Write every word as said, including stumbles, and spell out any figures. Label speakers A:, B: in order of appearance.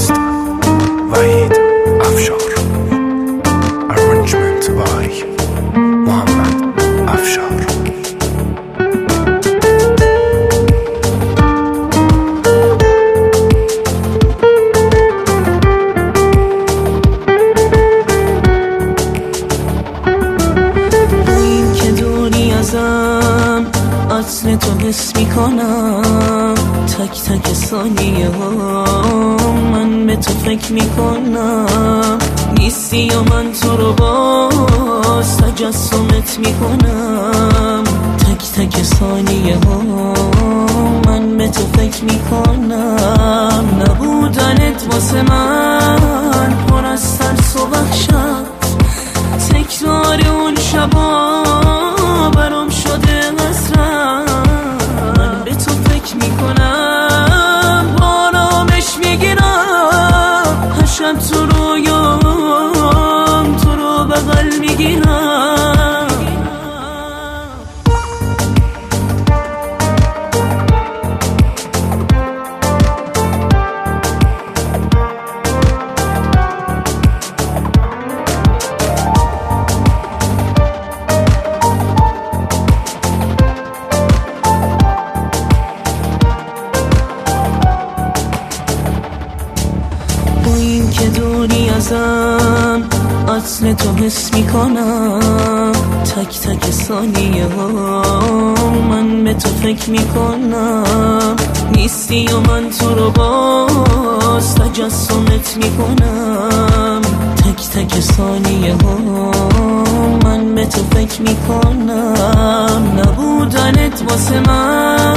A: پادکست وحید افشار. Arrangement by محمد افشار.
B: این که دوری ازم عطر تو حس میکنم، تک تک ثانیه ها من به تو فکر میکنم. نیستی و من تو رو باز تجسمت میکنم، تک تک ثانیه ها من به تو فکر میکنم. نبودنت واسه من پر از ترس و وحشت، تکرار اون شبا برام شده حسرت. من به تو فکر میکنم، آرامش میگیرم، هشم تو رویام تو رو بغل میگیرم. این که دوری ازم عطر تو حس میکنم، تک تک ثانیه ها من به تو فکر میکنم. نیستی و من تو رو باز تجسمت میکنم، تک تک ثانیه ها من به تو فکر میکنم. نبودنت واسه من